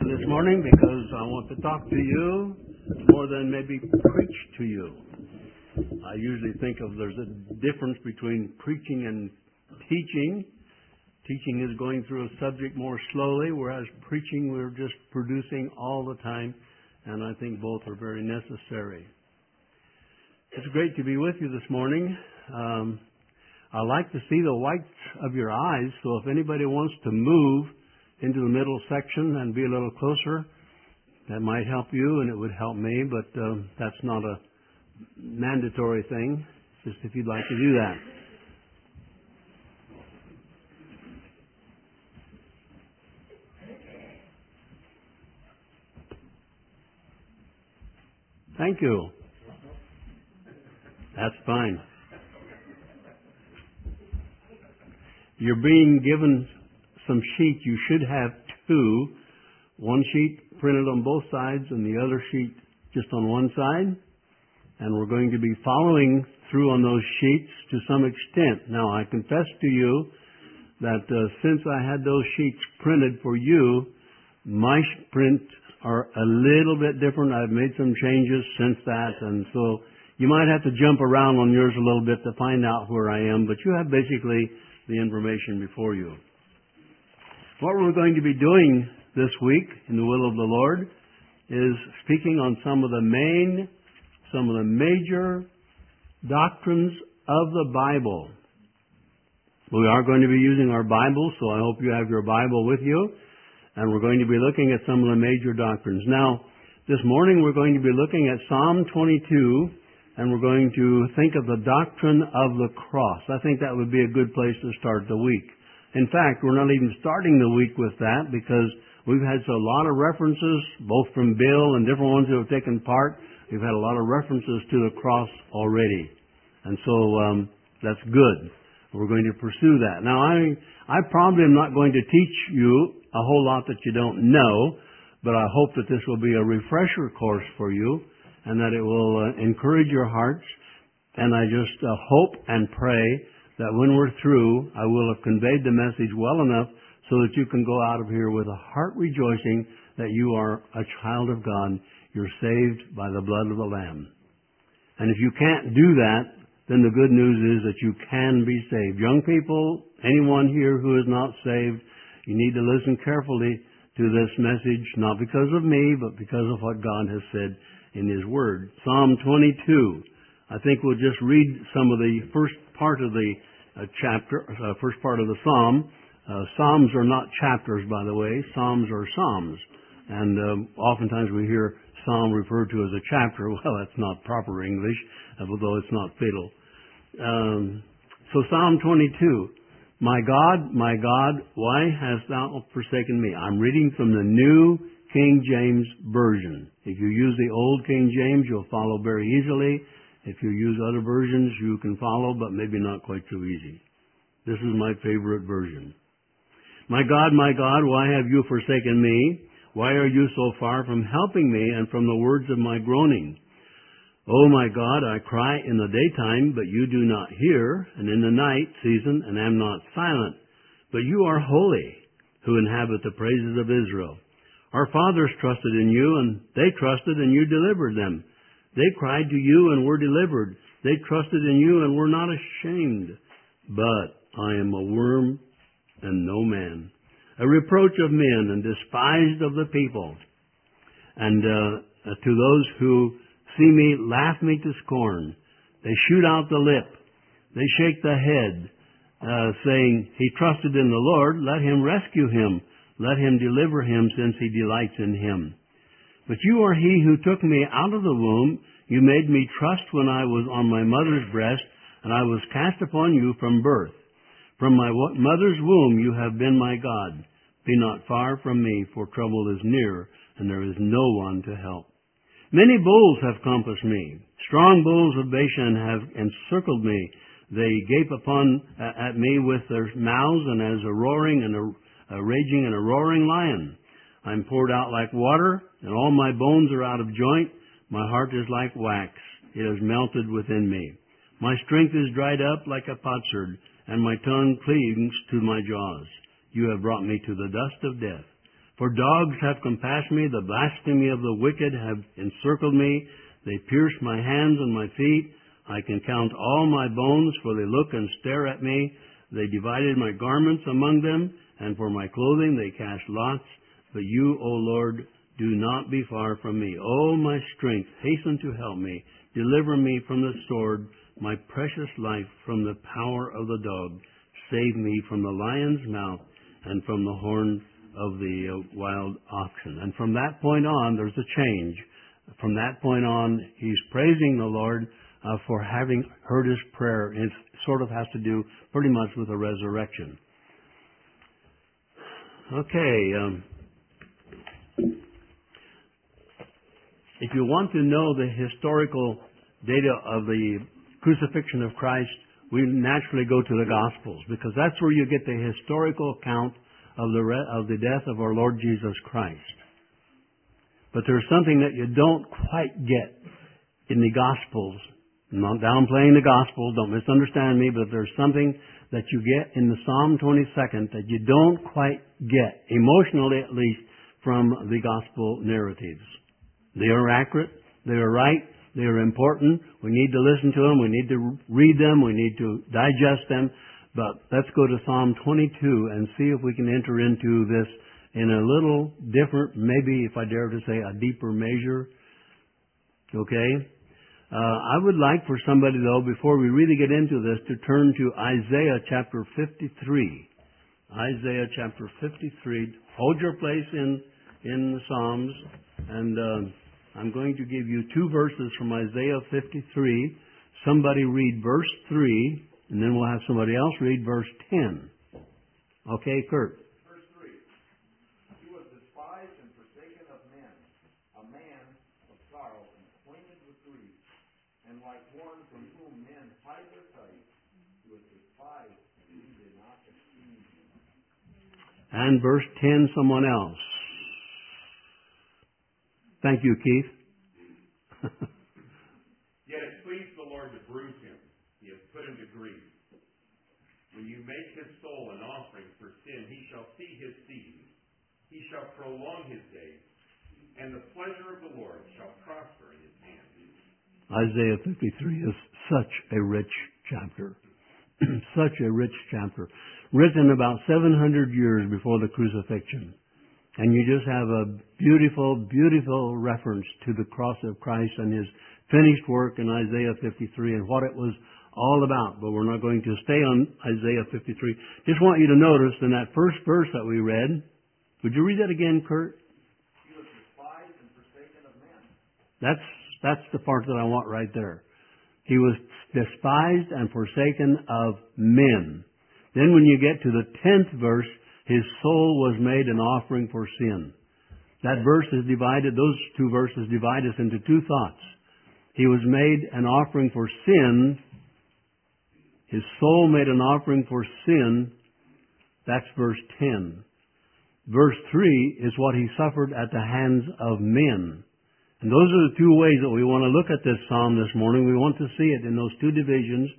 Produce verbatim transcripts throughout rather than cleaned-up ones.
this morning because I want to talk to you more than maybe preach to you. I usually think of there's a difference between preaching and teaching. Teaching is going through a subject more slowly, whereas preaching we're just producing all the time, and I think both are very necessary. It's great to be with you this morning. Um, I like to see the whites of your eyes, so if anybody wants to move into the middle section and be a little closer, that might help you and it would help me, but um, that's not a mandatory thing, just if you'd like to do that. Thank you. That's fine. You're being given some sheets. You should have two. One sheet printed on both sides and the other sheet just on one side. And we're going to be following through on those sheets to some extent. Now, I confess to you that uh, since I had those sheets printed for you, my prints are a little bit different. I've made some changes since that, and so you might have to jump around on yours a little bit to find out where I am, but you have basically the information before you. What we're going to be doing this week in the will of the Lord is speaking on some of the main, some of the major doctrines of the Bible. We are going to be using our Bible, so I hope you have your Bible with you. And we're going to be looking at some of the major doctrines. Now, this morning we're going to be looking at Psalm twenty-two, and we're going to think of the doctrine of the cross. I think that would be a good place to start the week. In fact, we're not even starting the week with that because we've had a lot of references, both from Bill and different ones who have taken part. We've had a lot of references to the cross already. And so um, that's good. We're going to pursue that. Now, I, I probably am not going to teach you a whole lot that you don't know, but I hope that this will be a refresher course for you and that it will uh, encourage your hearts. And I just uh, hope and pray that when we're through, I will have conveyed the message well enough so that you can go out of here with a heart rejoicing that you are a child of God. You're saved by the blood of the Lamb. And if you can't do that, then the good news is that you can be saved. Young people, anyone here who is not saved, you need to listen carefully to this message, not because of me, but because of what God has said in His Word. Psalm twenty-two. I think we'll just read some of the first part of the uh, chapter, uh, first part of the Psalm. Uh, Psalms are not chapters, by the way. Psalms are Psalms. And um, oftentimes we hear Psalm referred to as a chapter. Well, that's not proper English, although it's not fatal. Um, so Psalm twenty-two. My God, my God, why hast thou forsaken me? I'm reading from the New King James Version. If you use the Old King James, you'll follow very easily. If you use other versions, you can follow, but maybe not quite so easy. This is my favorite version. My God, my God, why have you forsaken me? Why are you so far from helping me and from the words of my groaning? O my God, I cry in the daytime, but you do not hear, and in the night season, and am not silent. But you are holy, who inhabit the praises of Israel. Our fathers trusted in you, and they trusted, and you delivered them. They cried to you, and were delivered. They trusted in you, and were not ashamed. But I am a worm, and no man, a reproach of men, and despised of the people. And uh, to those who see me, laugh me to scorn. They shoot out the lip. They shake the head, uh, saying, He trusted in the Lord. Let Him rescue him. Let Him deliver him, since He delights in him. But you are He who took me out of the womb. You made me trust when I was on my mother's breast, and I was cast upon you from birth. From my mother's womb you have been my God. Be not far from me, for trouble is near, and there is no one to help. Many bulls have compassed me. Strong bulls of Bashan have encircled me. They gape upon uh, at me with their mouths, and as a roaring and a, a raging and a roaring lion. I'm poured out like water, and all my bones are out of joint. My heart is like wax. It is melted within me. My strength is dried up like a potsherd, and my tongue cleaves to my jaws. You have brought me to the dust of death. For dogs have compassed me, the blasphemy of the wicked have encircled me. They pierce my hands and my feet. I can count all my bones, for they look and stare at me. They divided my garments among them, and for my clothing they cast lots. But you, O Lord, do not be far from me. O my strength, hasten to help me. Deliver me from the sword, my precious life from the power of the dog. Save me from the lion's mouth and from the horn of the uh, wild oxen. And from that point on, there's a change. From that point on, he's praising the Lord uh, for having heard his prayer. It sort of has to do pretty much with the resurrection. Okay. Um, if you want to know the historical data of the crucifixion of Christ, we naturally go to the Gospels, because that's where you get the historical account of the re- of the death of our Lord Jesus Christ. But there's something that you don't quite get in the Gospels. I'm not downplaying the Gospels, don't misunderstand me, but there's something that you get in the Psalm twenty-second that you don't quite get, emotionally at least, from the Gospel narratives. They are accurate, they are right, they are important. We need to listen to them, we need to read them, we need to digest them. But let's go to Psalm twenty-two and see if we can enter into this in a little different, maybe if I dare to say a deeper measure. Okay? Uh, I would like for somebody, though, before we really get into this, to turn to Isaiah chapter fifty-three. Isaiah chapter fifty-three. Hold your place in, in the Psalms, and uh, I'm going to give you two verses from Isaiah fifty-three. Somebody read verse three, and then we'll have somebody else read verse ten. Okay, Kurt? Verse three. He was despised and forsaken of men, a man of sorrow and acquainted with grief. And like one from whom men hide their face, he was despised, and we did not esteem him. And verse ten, someone else. Thank you, Keith. Yet it pleased the Lord to bruise him. He has put him to grief. When you make his soul an offering for sin, he shall see his seed. He shall prolong his days, and the pleasure of the Lord shall prosper in his hand. Isaiah fifty-three is such a rich chapter. Such a rich chapter. Written about seven hundred years before the crucifixion. And you just have a beautiful, beautiful reference to the cross of Christ and his finished work in Isaiah fifty-three and what it was all about. But we're not going to stay on Isaiah fifty-three. Just want you to notice in that first verse that we read, would you read that again, Kurt? He was despised and forsaken of men. That's That's the part that I want right there. He was despised and forsaken of men. Then when you get to the tenth verse, his soul was made an offering for sin. That verse is divided, those two verses divide us into two thoughts. He was made an offering for sin. His soul made an offering for sin. That's verse ten. Verse three is what he suffered at the hands of men. And those are the two ways that we want to look at this psalm this morning. We want to see it in those two divisions.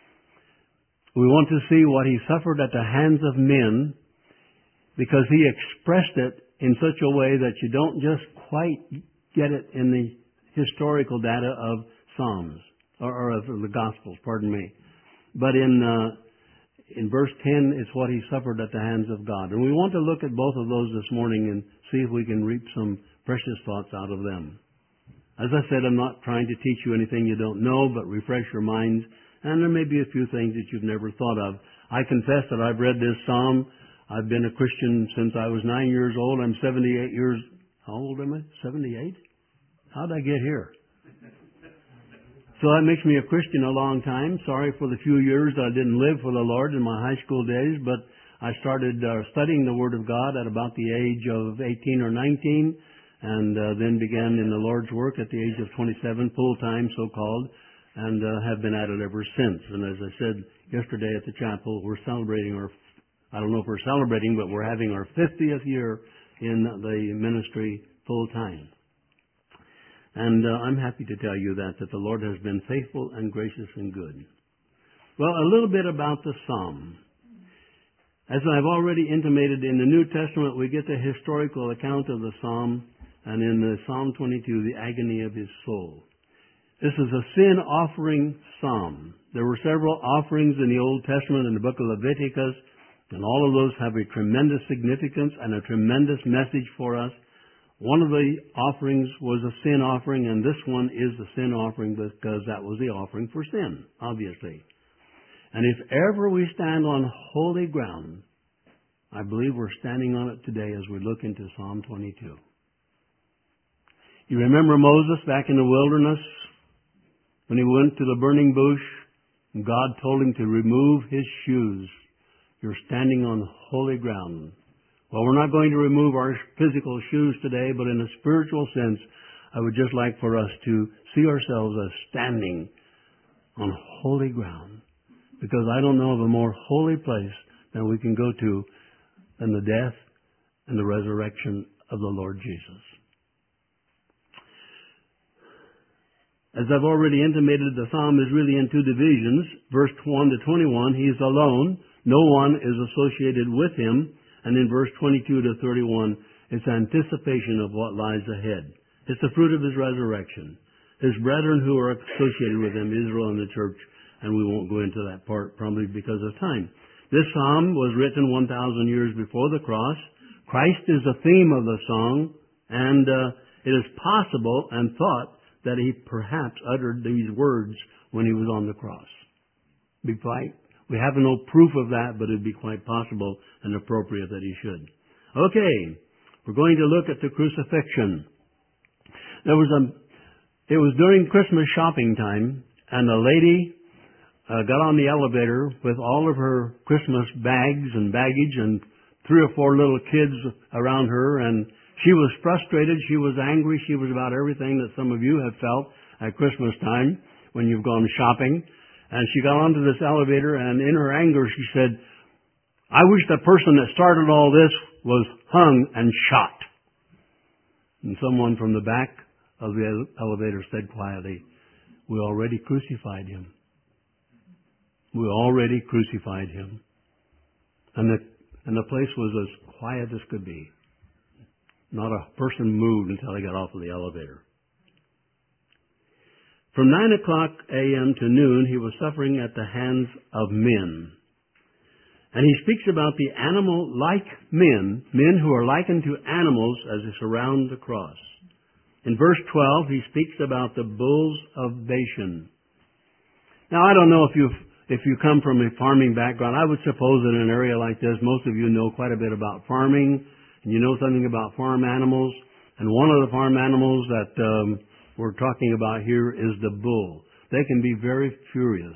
We want to see what he suffered at the hands of men, because he expressed it in such a way that you don't just quite get it in the historical data of Psalms, or, or of the Gospels, pardon me. But in uh, in verse ten, it's what he suffered at the hands of God. And we want to look at both of those this morning and see if we can reap some precious thoughts out of them. As I said, I'm not trying to teach you anything you don't know, but refresh your minds. And there may be a few things that you've never thought of. I confess that I've read this psalm. I've been a Christian since I was nine years old. I'm seventy-eight years... How old am I? seventy-eight? How did I get here? So that makes me a Christian a long time. Sorry for the few years that I didn't live for the Lord in my high school days, but I started uh, studying the Word of God at about the age of eighteen or nineteen, and uh, then began in the Lord's work at the age of twenty-seven, full-time, so-called, and uh, have been at it ever since. And as I said yesterday at the chapel, we're celebrating our, I don't know if we're celebrating, but we're having our fiftieth year in the ministry full-time. And uh, I'm happy to tell you that, that the Lord has been faithful and gracious and good. Well, a little bit about the psalm. As I've already intimated, in the New Testament we get the historical account of the psalm, and in the Psalm twenty-two, the agony of his soul. This is a sin offering psalm. There were several offerings in the Old Testament in the book of Leviticus, and all of those have a tremendous significance and a tremendous message for us. One of the offerings was a sin offering, and this one is the sin offering because that was the offering for sin, obviously. And if ever we stand on holy ground, I believe we're standing on it today as we look into Psalm twenty-two. You remember Moses back in the wilderness when he went to the burning bush and God told him to remove his shoes. You're standing on holy ground. Well, we're not going to remove our physical shoes today, but in a spiritual sense, I would just like for us to see ourselves as standing on holy ground. Because I don't know of a more holy place than we can go to than the death and the resurrection of the Lord Jesus. As I've already intimated, the psalm is really in two divisions. Verse one to twenty-one, he is alone. No one is associated with him. And in verse twenty-two to thirty-one, it's anticipation of what lies ahead. It's the fruit of his resurrection. His brethren who are associated with him, Israel and the church, and we won't go into that part probably because of time. This psalm was written one thousand years before the cross. Christ is the theme of the song, and uh, it is possible and thought that he perhaps uttered these words when he was on the cross. Be quite, we have no proof of that, but it would be quite possible and appropriate that he should. Okay, we're going to look at the crucifixion. There was a, it was during Christmas shopping time, and a lady uh, got on the elevator with all of her Christmas bags and baggage and three or four little kids around her, and she was frustrated, she was angry, she was about everything that some of you have felt at Christmas time when you've gone shopping. And she got onto this elevator, and in her anger she said, I wish the person that started all this was hung and shot. And someone from the back of the elevator said quietly, we already crucified him. We already crucified him. And the, and the place was as quiet as could be. Not a person moved until he got off of the elevator. From nine o'clock a.m. to noon, he was suffering at the hands of men. And he speaks about the animal-like men, men who are likened to animals as they surround the cross. In verse twelve, he speaks about the bulls of Bashan. Now, I don't know if you've If you come from a farming background, I would suppose in an area like this, most of you know quite a bit about farming, and you know something about farm animals. And one of the farm animals that um, we're talking about here is the bull. They can be very furious.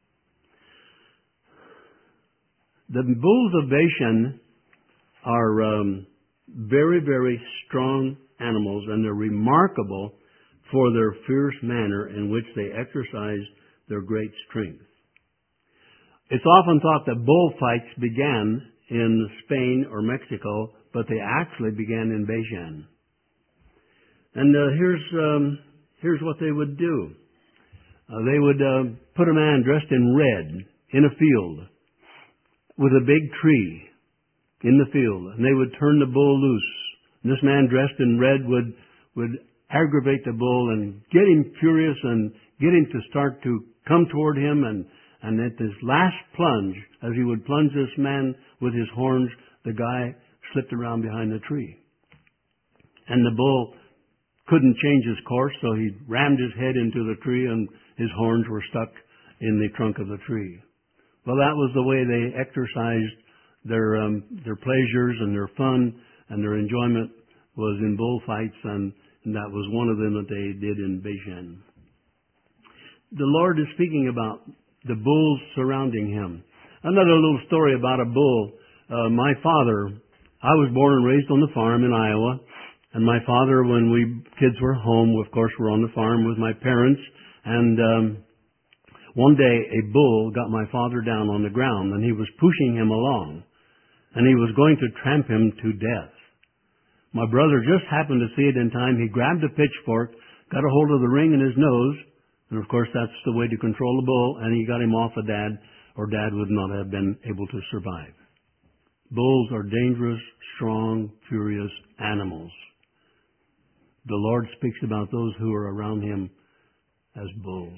The bulls of Bashan are um, very, very strong animals, and they're remarkable for their fierce manner in which they exercise their great strength. It's often thought that bullfights began in Spain or Mexico, but they actually began in Bashan. And uh, here's um, here's what they would do. Uh, they would uh, put a man dressed in red in a field with a big tree in the field, and they would turn the bull loose. And this man dressed in red would would aggravate the bull and get him furious and get him to start to come toward him. And, and at this last plunge, as he would plunge this man with his horns, the guy slipped around behind the tree. And the bull couldn't change his course, so he rammed his head into the tree and his horns were stuck in the trunk of the tree. Well, that was the way they exercised their um, their pleasures and their fun and their enjoyment was in bullfights, and, and that was one of them that they did in Bashan. The Lord is speaking about the bulls surrounding him. Another little story about a bull. Uh, my father, I was born and raised on the farm in Iowa, and my father, when we kids were home, of course, were on the farm with my parents, and um, one day a bull got my father down on the ground, and he was pushing him along, and he was going to tramp him to death. My brother just happened to see it in time. He grabbed a pitchfork, got a hold of the ring in his nose, and of course that's the way to control a bull, and he got him off of Dad, or Dad would not have been able to survive. Bulls are dangerous, strong, furious animals. The Lord speaks about those who are around Him as bulls.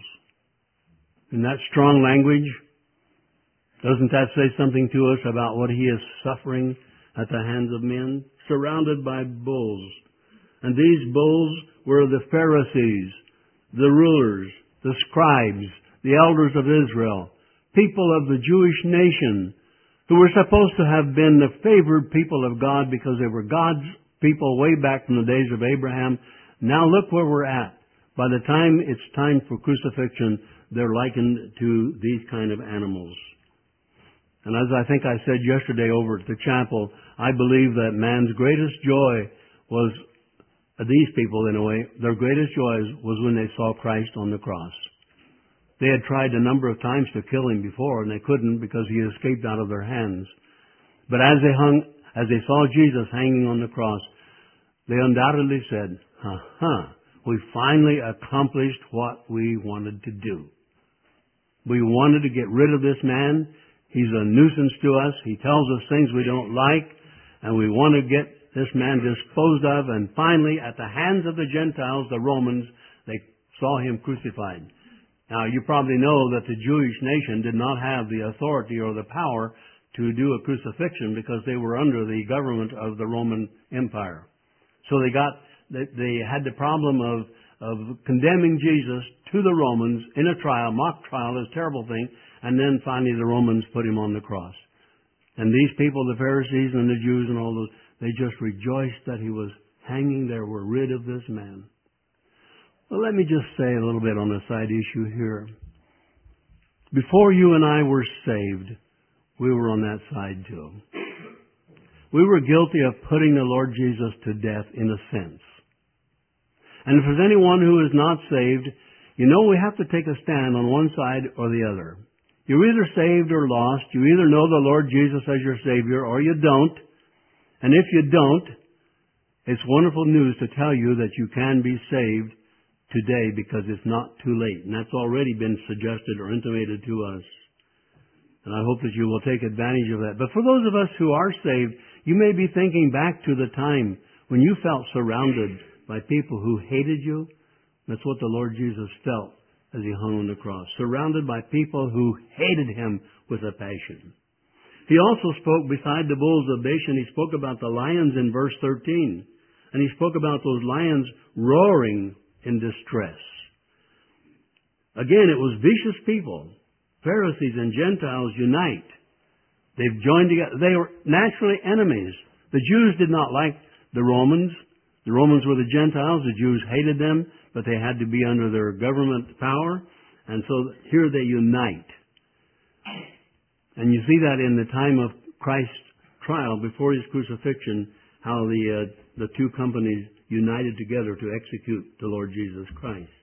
In that strong language, doesn't that say something to us about what He is suffering at the hands of men? Surrounded by bulls. And these bulls were the Pharisees, the rulers, the scribes, the elders of Israel, people of the Jewish nation, who were supposed to have been the favored people of God because they were God's people way back from the days of Abraham. Now look where we're at. By the time it's time for crucifixion, they're likened to these kind of animals. And as I think I said yesterday over at the chapel, I believe that man's greatest joy was, uh, these people in a way, their greatest joy was when they saw Christ on the cross. They had tried a number of times to kill Him before, and they couldn't because He escaped out of their hands. But as they hung, as they saw Jesus hanging on the cross, they undoubtedly said, "Ha-ha, we finally accomplished what we wanted to do. We wanted to get rid of this man. He's a nuisance to us. He tells us things we don't like, and we want to get this man disposed of." And finally, at the hands of the Gentiles, the Romans, they saw Him crucified. Now, you probably know that the Jewish nation did not have the authority or the power to do a crucifixion because they were under the government of the Roman Empire. So they got, they, they had the problem of, of condemning Jesus to the Romans in a trial, mock trial, is a terrible thing, and then finally the Romans put Him on the cross. And these people, the Pharisees and the Jews and all those, they just rejoiced that He was hanging there. We're rid of this man. Well, let me just say a little bit on a side issue here. Before you and I were saved, we were on that side too. We were guilty of putting the Lord Jesus to death in a sense. And if there's anyone who is not saved, you know we have to take a stand on one side or the other. You're either saved or lost. You either know the Lord Jesus as your Savior or you don't. And if you don't, it's wonderful news to tell you that you can be saved today because it's not too late. And that's already been suggested or intimated to us. And I hope that you will take advantage of that. But for those of us who are saved, you may be thinking back to the time when you felt surrounded by people who hated you. That's what the Lord Jesus felt as He hung on the cross. Surrounded by people who hated Him with a passion. He also spoke, beside the bulls of Bashan, He spoke about the lions in verse thirteen. And He spoke about those lions roaring in distress. Again, it was vicious people. Pharisees and Gentiles unite. They've joined together. They were naturally enemies. The Jews did not like the Romans. The Romans were the Gentiles. The Jews hated them, but they had to be under their government power. And so here they unite. And you see that in the time of Christ's trial, before His crucifixion, how the, uh, the two companies united together to execute the Lord Jesus Christ.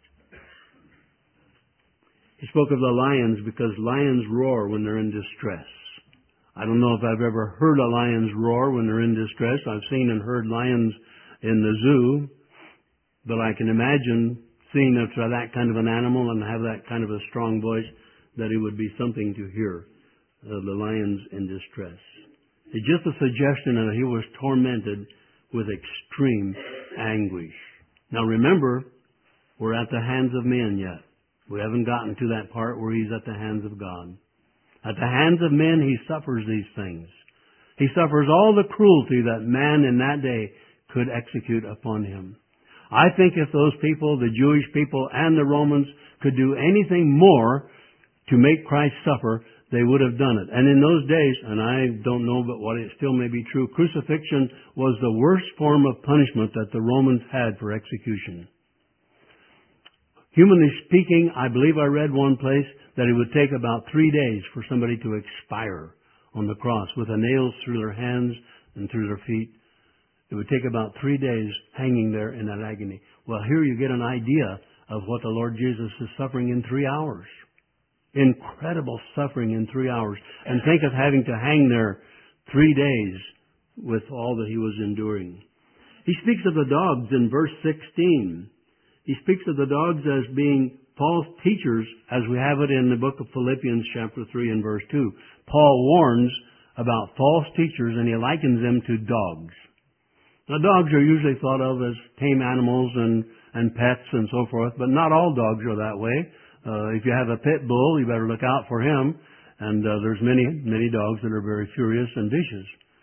He spoke of the lions because lions roar when they're in distress. I don't know if I've ever heard a lion's roar when they're in distress. I've seen and heard lions in the zoo, but I can imagine seeing that kind of an animal and have that kind of a strong voice that it would be something to hear, uh, the lions in distress. It's just a suggestion that He was tormented with extreme anguish. Now remember, we're at the hands of men yet. We haven't gotten to that part where He's at the hands of God. At the hands of men, He suffers these things. He suffers all the cruelty that man in that day could execute upon Him. I think if those people, the Jewish people and the Romans, could do anything more to make Christ suffer, they would have done it. And in those days, and I don't know but what it still may be true, crucifixion was the worst form of punishment that the Romans had for execution. Humanly speaking, I believe I read one place that it would take about three days for somebody to expire on the cross with the nails through their hands and through their feet. It would take about three days hanging there in that agony. Well, here you get an idea of what the Lord Jesus is suffering in three hours. Incredible suffering in three hours. And think of having to hang there three days with all that He was enduring. He speaks of the dogs in verse sixteen. He speaks of the dogs as being Paul's teachers, as we have it in the book of Philippians chapter three and verse two. Paul warns about false teachers, and he likens them to dogs. Now, dogs are usually thought of as tame animals and, and pets and so forth, but not all dogs are that way. Uh, if you have a pit bull, you better look out for him. And uh, there's many, many dogs that are very furious and vicious.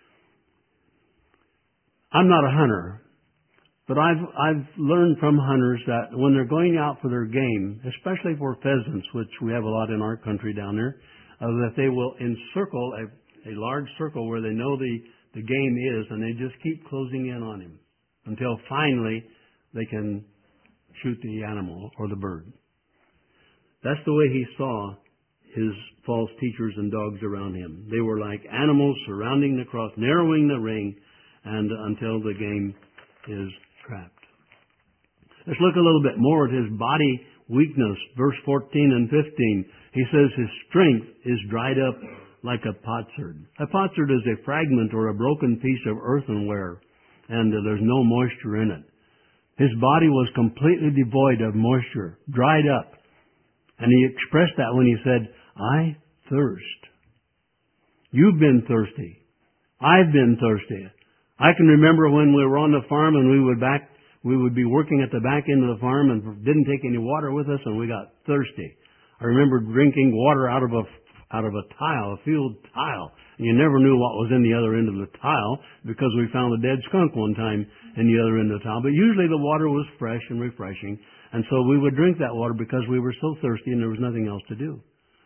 I'm not a hunter, but I've I've learned from hunters that when they're going out for their game, especially for pheasants, which we have a lot in our country down there, uh, that they will encircle a, a large circle where they know the the game is, and they just keep closing in on him until finally they can shoot the animal or the bird. That's the way he saw his false teachers and dogs around him. They were like animals surrounding the cross, narrowing the ring, and until the game is trapped. Let's look a little bit more at his body weakness. Verse fourteen and fifteen. He says his strength is dried up like a potsherd. A potsherd is a fragment or a broken piece of earthenware, and uh, there's no moisture in it. His body was completely devoid of moisture, dried up. And he expressed that when he said, I thirst. You've been thirsty. I've been thirsty. I can remember when we were on the farm and we would back, we would be working at the back end of the farm and didn't take any water with us, and we got thirsty. I remember drinking water out of a out of a tile, a field tile. And you never knew what was in the other end of the tile because we found a dead skunk one time in the other end of the tile. But usually the water was fresh and refreshing. And so we would drink that water because we were so thirsty and there was nothing else to do.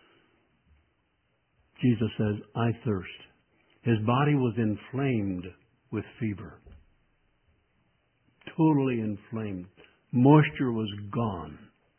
Jesus says, I thirst. His body was inflamed with fever. Totally inflamed. Moisture was gone.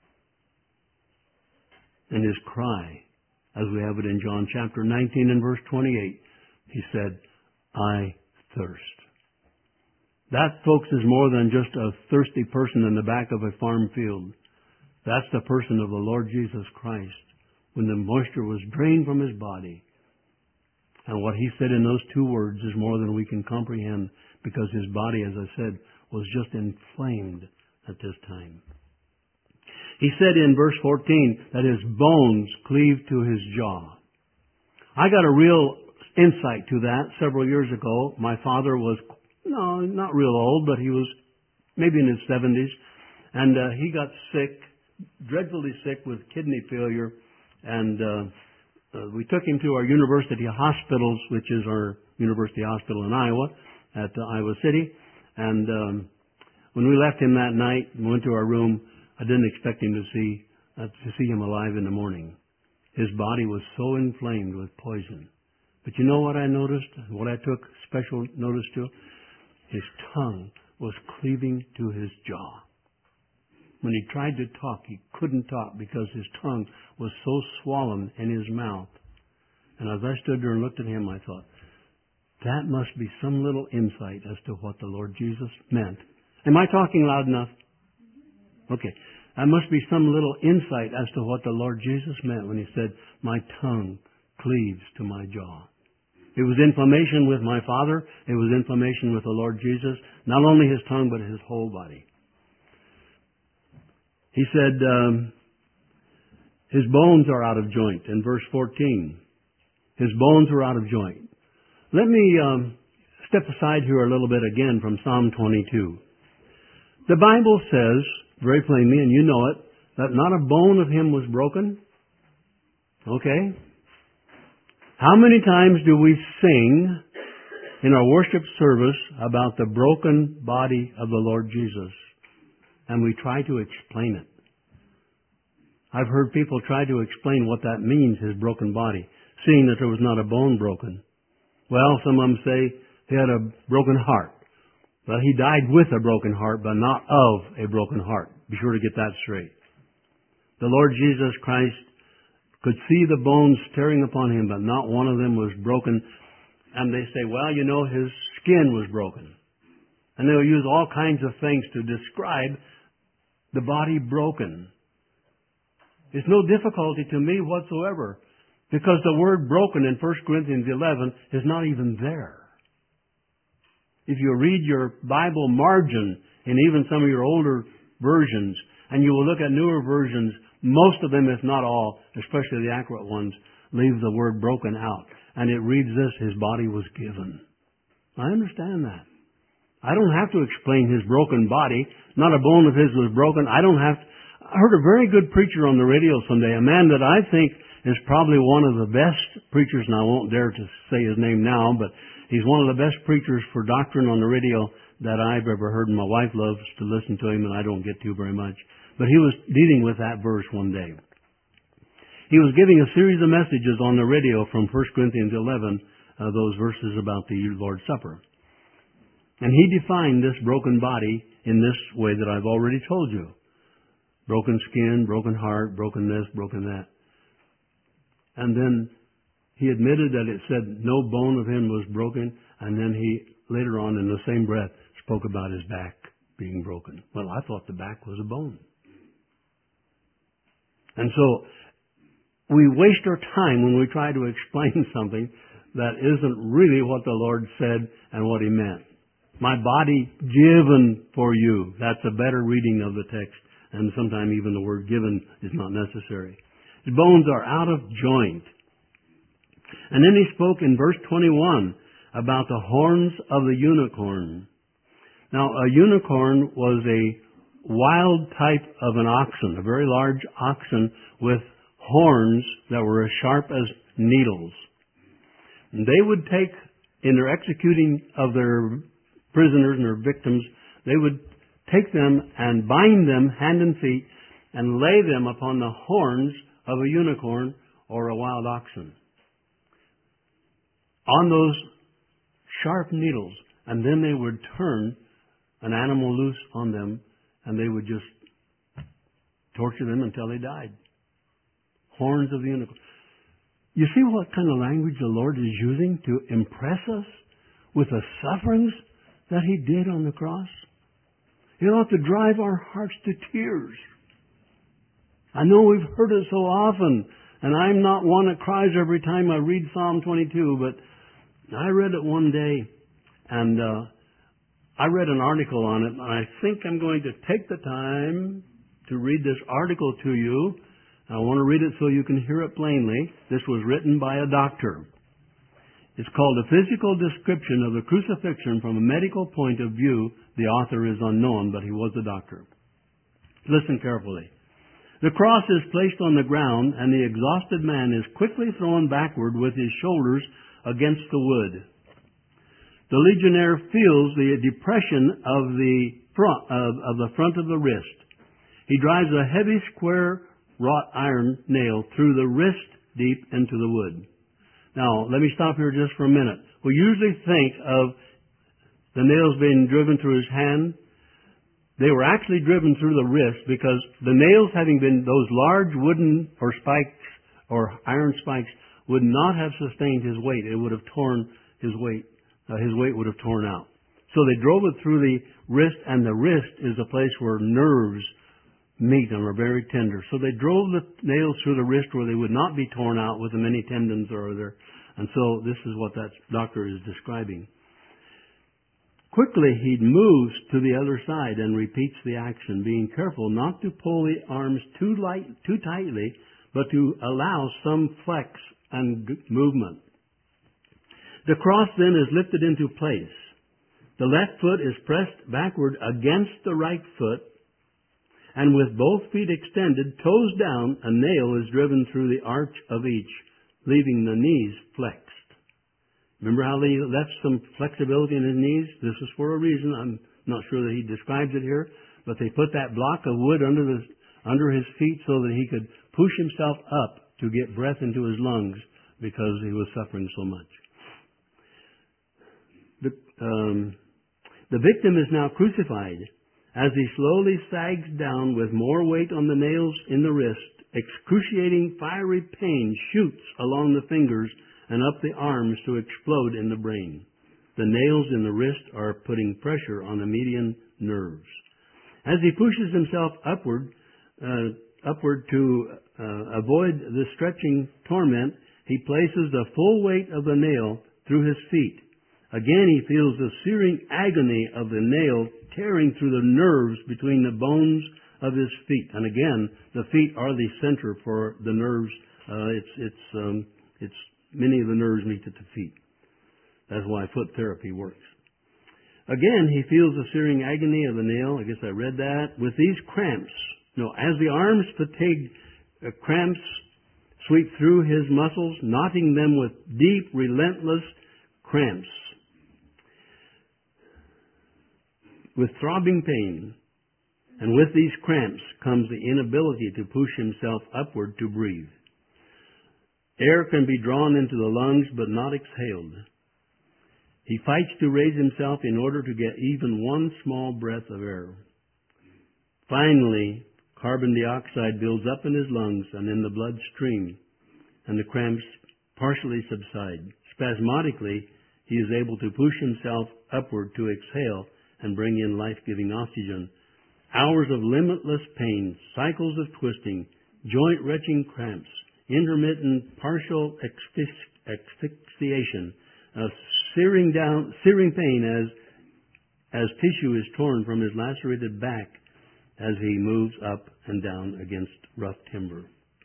And his cry, as we have it in John chapter nineteen and verse twenty-eight, he said, I thirst. That, folks, is more than just a thirsty person in the back of a farm field. That's the person of the Lord Jesus Christ, when the moisture was drained from his body. And what he said in those two words is more than we can comprehend, because his body, as I said, was just inflamed at this time. He said in verse fourteen that his bones cleaved to his jaw. I got a real insight to that several years ago. My father was, no, not real old, but he was maybe in his seventies. And uh, he got sick, dreadfully sick with kidney failure. And uh, uh, we took him to our university hospitals, which is our university hospital in Iowa, at uh, Iowa City. And um, when we left him that night and went to our room, I didn't expect him to see uh, to see him alive in the morning. His body was so inflamed with poison. But you know what I noticed? What I took special notice to? His tongue was cleaving to his jaw. When he tried to talk, he couldn't talk because his tongue was so swollen in his mouth. And as I stood there and looked at him, I thought, that must be some little insight as to what the Lord Jesus meant. Am I talking loud enough? Okay. That must be some little insight as to what the Lord Jesus meant when he said, my tongue cleaves to my jaw. It was inflammation with my Father. It was inflammation with the Lord Jesus. Not only his tongue, but his whole body. He said, um, his bones are out of joint in verse fourteen. His bones are out of joint. Let me um, step aside here a little bit again from Psalm twenty-two. The Bible says very plainly, and you know it, that not a bone of him was broken. Okay? How many times do we sing in our worship service about the broken body of the Lord Jesus? And we try to explain it. I've heard people try to explain what that means, his broken body, seeing that there was not a bone broken. Well, some of them say he had a broken heart. Well, he died with a broken heart, but not of a broken heart. Be sure to get that straight. The Lord Jesus Christ could see the bones tearing upon him, but not one of them was broken. And they say, well, you know, his skin was broken. And they'll use all kinds of things to describe the body broken. It's no difficulty to me whatsoever, because the word broken in First Corinthians eleven is not even there. If you read your Bible margin in even some of your older versions, and you will look at newer versions, most of them, if not all, especially the accurate ones, leave the word broken out. And it reads this, his body was given. I understand that. I don't have to explain his broken body. Not a bone of his was broken. I don't have to. I heard a very good preacher on the radio someday, a man that I think is probably one of the best preachers, and I won't dare to say his name now, but he's one of the best preachers for doctrine on the radio that I've ever heard, and my wife loves to listen to him, and I don't get to very much. But he was dealing with that verse one day. He was giving a series of messages on the radio from First Corinthians eleven, uh, those verses about the Lord's Supper. And he defined this broken body in this way that I've already told you. Broken skin, broken heart, broken this, broken that. And then he admitted that it said no bone of him was broken, and then he later on in the same breath spoke about his back being broken. Well, I thought the back was a bone. And so we waste our time when we try to explain something that isn't really what the Lord said and what He meant. My body given for you. That's a better reading of the text. And sometimes even the word given is not necessary. His bones are out of joint. And then he spoke in verse twenty-one about the horns of the unicorn. Now, a unicorn was a wild type of an oxen, a very large oxen with horns that were as sharp as needles. And they would take, in their executing of their prisoners and their victims, they would take them and bind them hand and feet and lay them upon the horns of a unicorn or a wild oxen on those sharp needles, and then they would turn an animal loose on them, and they would just torture them until they died. Horns of the unicorn. You see what kind of language the Lord is using to impress us with the sufferings that He did on the cross? It ought to drive our hearts to tears. I know we've heard it so often, and I'm not one that cries every time I read Psalm twenty-two, but I read it one day, and uh, I read an article on it, and I think I'm going to take the time to read this article to you. I want to read it so you can hear it plainly. This was written by a doctor. It's called A Physical Description of the Crucifixion from a Medical Point of View. The author is unknown, but he was a doctor. Listen carefully. The cross is placed on the ground, and the exhausted man is quickly thrown backward with his shoulders against the wood. The legionnaire feels the depression of the front of, of the front of the wrist. He drives a heavy square wrought iron nail through the wrist deep into the wood. Now, let me stop here just for a minute. We usually think of the nails being driven through his hand. They were actually driven through the wrist because the nails, having been those large wooden or spikes or iron spikes, would not have sustained his weight. It would have torn his weight. Uh, his weight would have torn out. So they drove it through the wrist, and the wrist is a place where nerves meet and are very tender. So they drove the nails through the wrist where they would not be torn out with the many tendons or other. And so this is what that doctor is describing. Quickly he moves to the other side and repeats the action, being careful not to pull the arms too light, too tightly, but to allow some flex and movement. The cross then is lifted into place. The left foot is pressed backward against the right foot, and with both feet extended, toes down, a nail is driven through the arch of each, leaving the knees flexed. Remember how he left some flexibility in his knees? This is for a reason. I'm not sure that he describes it here, but they put that block of wood under the under his feet so that he could push himself up to get breath into his lungs because he was suffering so much. The, um, the victim is now crucified. As he slowly sags down with more weight on the nails in the wrist, excruciating fiery pain shoots along the fingers and up the arms to explode in the brain. The nails in the wrist are putting pressure on the median nerves. As he pushes himself upward, uh, upward to uh, avoid the stretching torment, he places the full weight of the nail through his feet. Again he feels the searing agony of the nail tearing through the nerves between the bones of his feet. And again, the feet are the center for the nerves. Uh, it's it's um, It's many of the nerves meet at the feet. That's why foot therapy works. Again, he feels the searing agony of the nail. I guess I read that. With these cramps, no, as the arms fatigued, uh, cramps sweep through his muscles, knotting them with deep, relentless cramps. With throbbing pain, and with these cramps comes the inability to push himself upward to breathe. Air can be drawn into the lungs, but not exhaled. He fights to raise himself in order to get even one small breath of air. Finally, carbon dioxide builds up in his lungs and in the bloodstream, and the cramps partially subside. Spasmodically, he is able to push himself upward to exhale and bring in life-giving oxygen. Hours of limitless pain, cycles of twisting, joint-wrenching cramps, intermittent partial asphyx- asphyxiation, uh, searing down, searing pain as as tissue is torn from his lacerated back as he moves up and down against rough timber.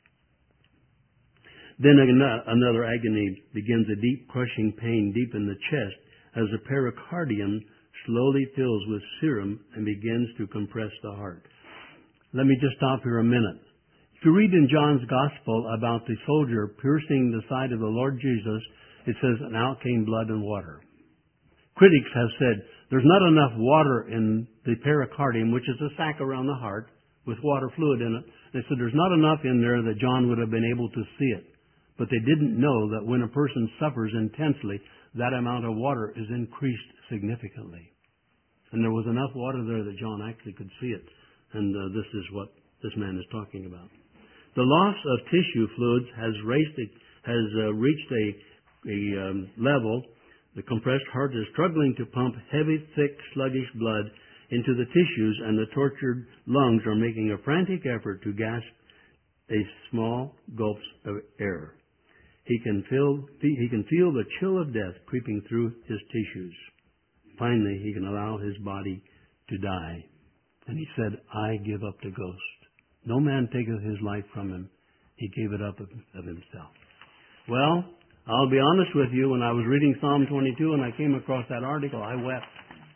Then another agony begins, a deep crushing pain deep in the chest as the pericardium slowly fills with serum and begins to compress the heart. Let me just stop here a minute. If you read in John's Gospel about the soldier piercing the side of the Lord Jesus, it says, and out came blood and water. Critics have said there's not enough water in the pericardium, which is a sac around the heart with water fluid in it. They said there's not enough in there that John would have been able to see it. But they didn't know that when a person suffers intensely, that amount of water is increased significantly. And there was enough water there that John actually could see it. And uh, this is what this man is talking about. The loss of tissue fluids has, raised a, has uh, reached a, a um, level. The compressed heart is struggling to pump heavy, thick, sluggish blood into the tissues, and the tortured lungs are making a frantic effort to gasp a small gulps of air. He can feel, he can feel the chill of death creeping through his tissues. Finally, he can allow his body to die. And he said, I give up the ghost. No man taketh his life from him. He gave it up of, of himself. Well, I'll be honest with you, when I was reading Psalm twenty-two and I came across that article, I wept.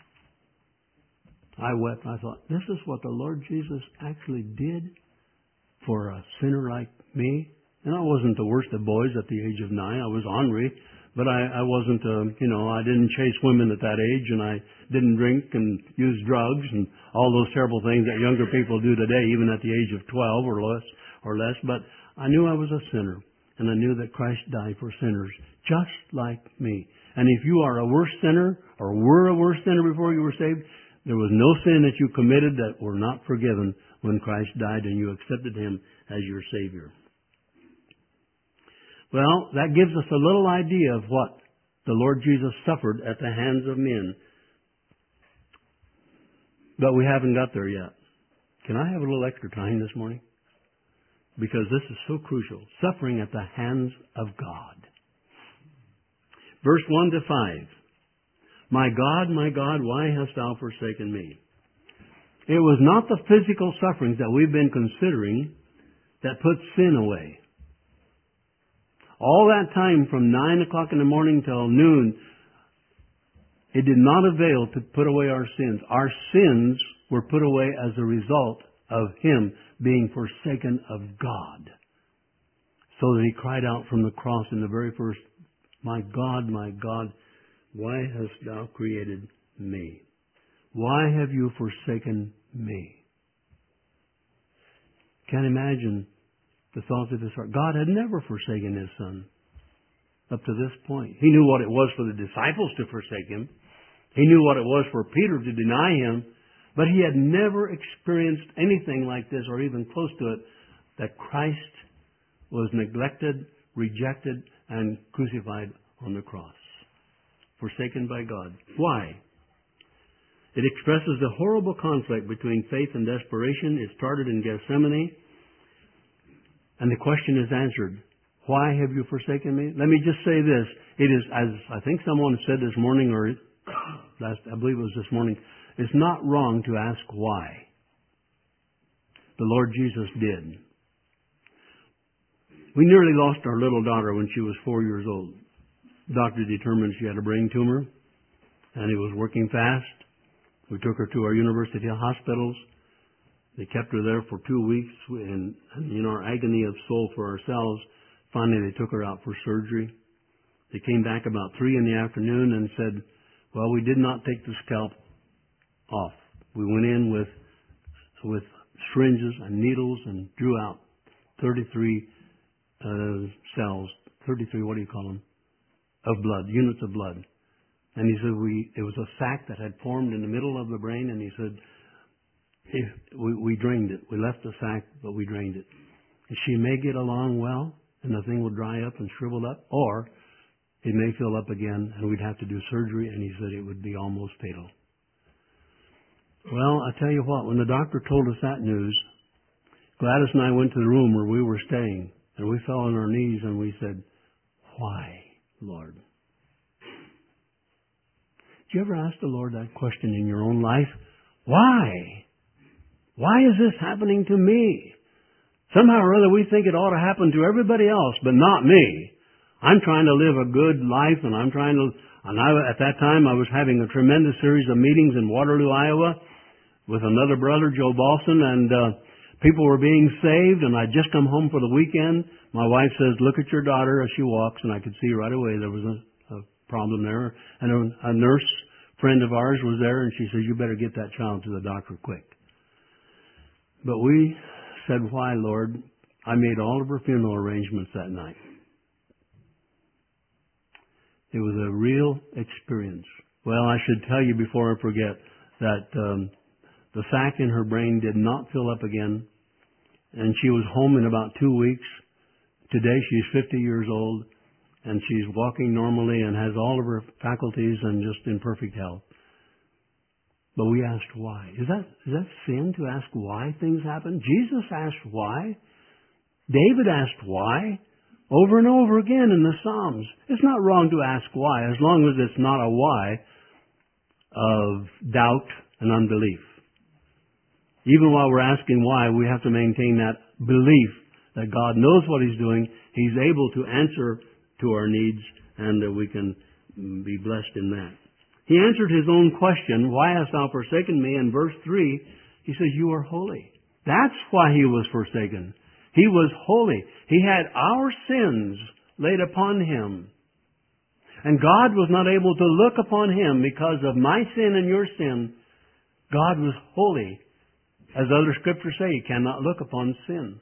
I wept. I thought, this is what the Lord Jesus actually did for a sinner like me. And I wasn't the worst of boys at the age of nine. I was ornery, but I, I wasn't, uh, you know, I didn't chase women at that age, and I didn't drink and use drugs and all those terrible things that younger people do today, even at the age of twelve or less. Or less. But I knew I was a sinner, and I knew that Christ died for sinners just like me. And if you are a worse sinner, or were a worse sinner before you were saved, there was no sin that you committed that were not forgiven when Christ died and you accepted Him as your Savior. Well, that gives us a little idea of what the Lord Jesus suffered at the hands of men. But we haven't got there yet. Can I have a little extra time this morning? Because this is so crucial. Suffering at the hands of God. Verse one to five. My God, my God, why hast thou forsaken me? It was not the physical sufferings that we've been considering that put sin away. All that time from nine o'clock in the morning till noon, it did not avail to put away our sins. Our sins were put away as a result of Him being forsaken of God. So that He cried out from the cross in the very first, my God, my God, why hast thou created me? Why have you forsaken me? Can't imagine the thoughts of his heart. God had never forsaken His Son up to this point. He knew what it was for the disciples to forsake Him. He knew what it was for Peter to deny Him. But He had never experienced anything like this, or even close to it, that Christ was neglected, rejected, and crucified on the cross. Forsaken by God. Why? It expresses the horrible conflict between faith and desperation. It started in Gethsemane. And the question is answered. Why have you forsaken me? Let me just say this. It is, as I think someone said this morning, or last, I believe it was this morning, it's not wrong to ask why. The Lord Jesus did. We nearly lost our little daughter when she was four years old. The doctor determined she had a brain tumor, and it was working fast. We took her to our university hospitals. They kept her there for two weeks, and, and in our agony of soul for ourselves, finally they took her out for surgery. They came back about three in the afternoon and said, well, we did not take the scalp off. We went in with with syringes and needles and drew out thirty-three uh, cells, thirty-three, what do you call them, of blood, units of blood. And he said we it was a sac that had formed in the middle of the brain, and he said if we, we drained it. We left the sac, but we drained it. And she may get along well, and the thing will dry up and shrivel up, or it may fill up again, and we'd have to do surgery, and he said it would be almost fatal. Well, I tell you what, when the doctor told us that news, Gladys and I went to the room where we were staying, and we fell on our knees and we said, why, Lord? Did you ever ask the Lord that question in your own life? Why? Why is this happening to me? Somehow or other we think it ought to happen to everybody else, but not me. I'm trying to live a good life, and I'm trying to, and I, at that time I was having a tremendous series of meetings in Waterloo, Iowa, with another brother, Joe Balson, and uh, people were being saved, and I'd just come home for the weekend. My wife says, look at your daughter as she walks, and I could see right away there was a, a problem there. And a, a nurse friend of ours was there, and she says, you better get that child to the doctor quick. But we said, why, Lord? I made all of her funeral arrangements that night. It was a real experience. Well, I should tell you before I forget that um, the sac in her brain did not fill up again, and she was home in about two weeks. Today she's fifty years old, and she's walking normally and has all of her faculties and just in perfect health. But we asked why. Is that is that sin to ask why things happen? Jesus asked why. David asked why. Over and over again in the Psalms. It's not wrong to ask why, as long as it's not a why of doubt and unbelief. Even while we're asking why, we have to maintain that belief that God knows what He's doing. He's able to answer to our needs, and that we can be blessed in that. He answered His own question, why hast thou forsaken me? In verse three, He says, you are holy. That's why He was forsaken. He was holy. He had our sins laid upon Him. And God was not able to look upon Him because of my sin and your sin. God was holy. As other scriptures say, He cannot look upon sin.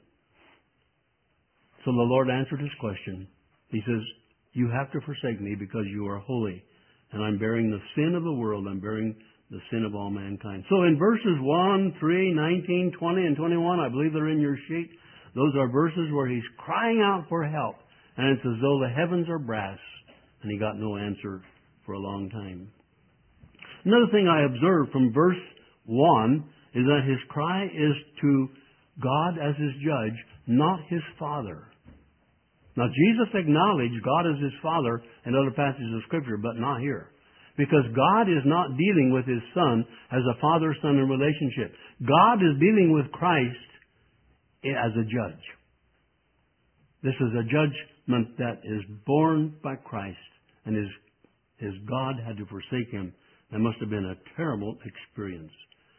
So the Lord answered His question. He says, you have to forsake me because you are holy. And I'm bearing the sin of the world. I'm bearing the sin of all mankind. So in verses one, three, nineteen, twenty, and twenty-one, I believe they're in your sheet. Those are verses where he's crying out for help. And it's as though the heavens are brass. And he got no answer for a long time. Another thing I observed from verse one is that his cry is to God as his judge, not his father. Now Jesus acknowledged God as his father in other passages of Scripture, but not here. Because God is not dealing with his son as a father-son relationship. God is dealing with Christ as a judge. This is a judgment that is borne by Christ, and his, his God had to forsake him. That must have been a terrible experience.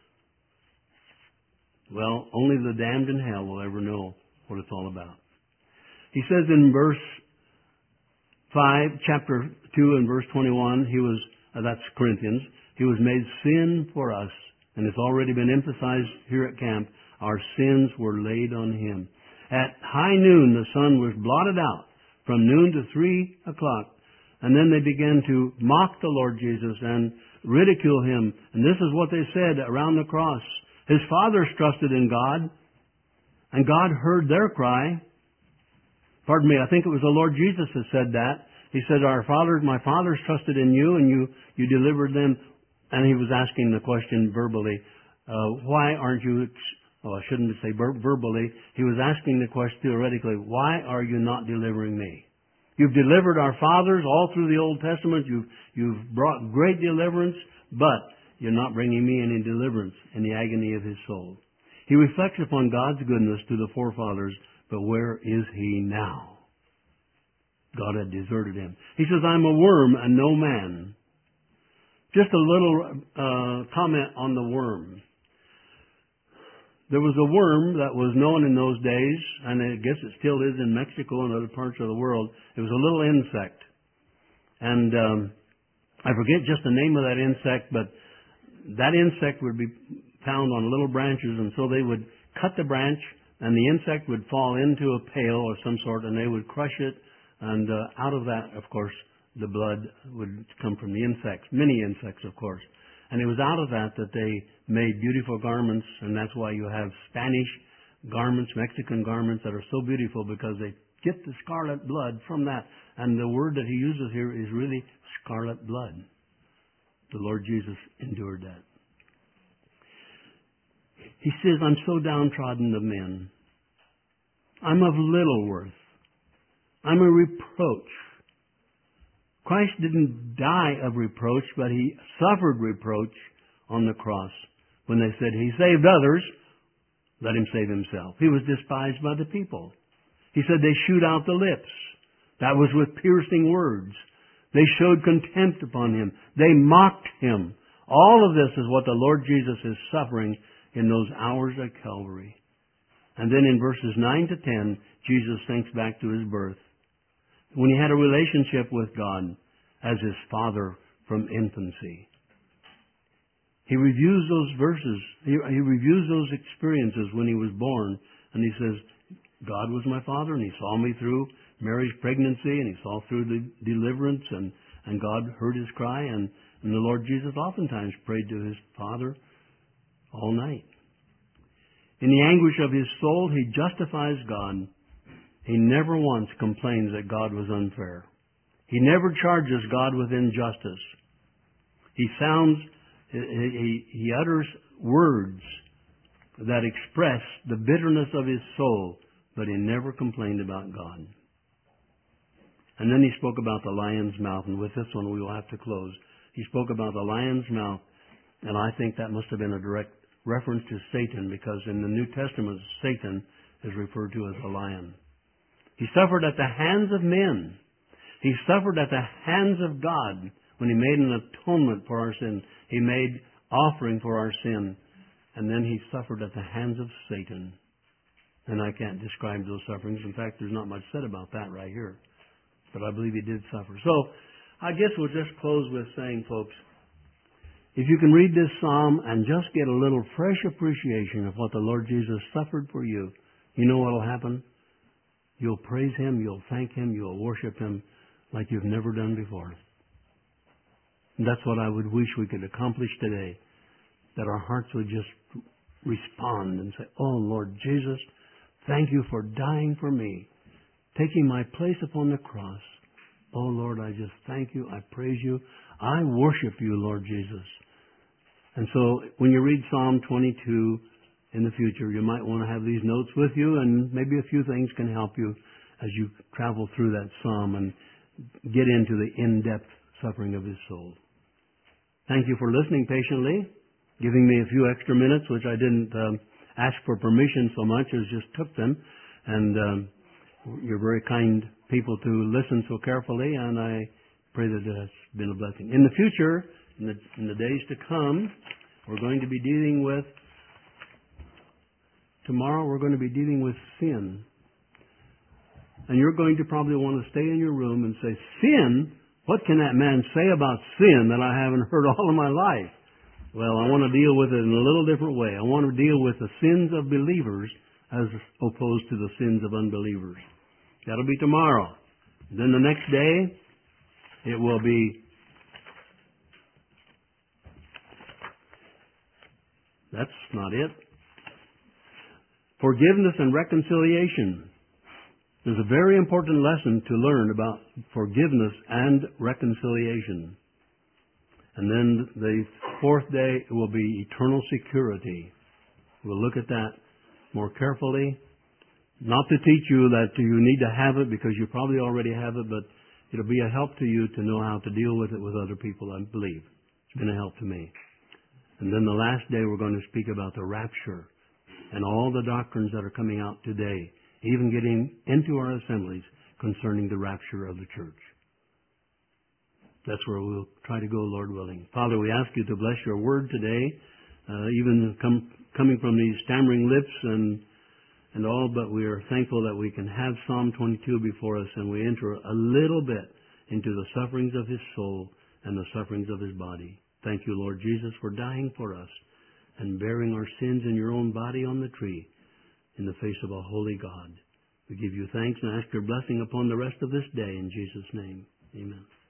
Well, only the damned in hell will ever know what it's all about. He says in verse five, chapter two and verse twenty-one, he was, uh, that's Corinthians, he was made sin for us. And it's already been emphasized here at camp. Our sins were laid on him. At high noon, the sun was blotted out from noon to three o'clock. And then they began to mock the Lord Jesus and ridicule him. And this is what they said around the cross. His fathers trusted in God, and God heard their cry. Pardon me, I think it was the Lord Jesus that said that. He said, Our fathers, my fathers trusted in you, and you, you delivered them. And he was asking the question verbally, uh, why aren't you... Oh, I shouldn't say ver- verbally. He was asking the question theoretically, why are you not delivering me? You've delivered our fathers all through the Old Testament. You've, you've brought great deliverance, but you're not bringing me any deliverance in the agony of his soul. He reflects upon God's goodness to the forefathers, But where is he now? God had deserted him. He says, I'm a worm and no man. Just a little uh, comment on the worm. There was a worm that was known in those days, and I guess it still is in Mexico and other parts of the world. It was a little insect. And um, I forget just the name of that insect, but that insect would be found on little branches, and so they would cut the branch, and the insect would fall into a pail or some sort, and they would crush it, and uh, out of that, of course, the blood would come from the insects, many insects, of course. And it was out of that that they made beautiful garments, and that's why you have Spanish garments, Mexican garments that are so beautiful, because they get the scarlet blood from that. And the word that he uses here is really scarlet blood. The Lord Jesus endured that. He says, I'm so downtrodden of men. I'm of little worth. I'm a reproach. Christ didn't die of reproach, but he suffered reproach on the cross. When they said he saved others, let him save himself. He was despised by the people. He said they shoot out the lips. That was with piercing words. They showed contempt upon him. They mocked him. All of this is what the Lord Jesus is suffering in those hours at Calvary. And then in verses nine to ten, Jesus thinks back to his birth, when he had a relationship with God as his Father from infancy. He reviews those verses. He, he reviews those experiences when he was born. And he says, God was my Father, and he saw me through Mary's pregnancy, and he saw through the deliverance, and, and God heard his cry. And, and the Lord Jesus oftentimes prayed to his Father all night. In the anguish of his soul, he justifies God. He never once complains that God was unfair. He never charges God with injustice. He sounds, he, he, he utters words that express the bitterness of his soul, but he never complained about God. And then he spoke about the lion's mouth, and with this one we will have to close. He spoke about the lion's mouth, and I think that must have been a direct reference to Satan, because in the New Testament, Satan is referred to as a lion. He suffered at the hands of men. He suffered at the hands of God when he made an atonement for our sin. He made offering for our sin. And then he suffered at the hands of Satan. And I can't describe those sufferings. In fact, there's not much said about that right here. But I believe he did suffer. So, I guess we'll just close with saying, folks, if you can read this psalm and just get a little fresh appreciation of what the Lord Jesus suffered for you, you know what will happen? You'll praise him, you'll thank him, you'll worship him like you've never done before. And that's what I would wish we could accomplish today, that our hearts would just respond and say, oh, Lord Jesus, thank you for dying for me, taking my place upon the cross. Oh, Lord, I just thank you, I praise you, I worship you, Lord Jesus. And so when you read Psalm twenty-two in the future, you might want to have these notes with you, and maybe a few things can help you as you travel through that psalm and get into the in-depth suffering of his soul. Thank you for listening patiently, giving me a few extra minutes, which I didn't um, ask for permission so much as just took them. And um, you're very kind people to listen so carefully, and I pray that it's been a blessing. In the future, in the, in the days to come, we're going to be dealing with Tomorrow we're going to be dealing with sin. And you're going to probably want to stay in your room and say, sin? What can that man say about sin that I haven't heard all of my life? Well, I want to deal with it in a little different way. I want to deal with the sins of believers as opposed to the sins of unbelievers. That'll be tomorrow. Then the next day, it will be... That's not it. Forgiveness and reconciliation. There's a very important lesson to learn about forgiveness and reconciliation. And then the fourth day will be eternal security. We'll look at that more carefully. Not to teach you that you need to have it, because you probably already have it, but it'll be a help to you to know how to deal with it with other people, I believe. It's been a help to me. And then the last day we're going to speak about the rapture and all the doctrines that are coming out today even getting into our assemblies concerning the rapture of the church. That's where we'll try to go, Lord willing. Father, we ask you to bless your word today, uh, even come, coming from these stammering lips and and all, but we are thankful that we can have Psalm twenty-two before us, and we enter a little bit into the sufferings of his soul and the sufferings of his body. Thank you, Lord Jesus, for dying for us and bearing our sins in your own body on the tree in the face of a holy God. We give you thanks and ask your blessing upon the rest of this day in Jesus' name. Amen.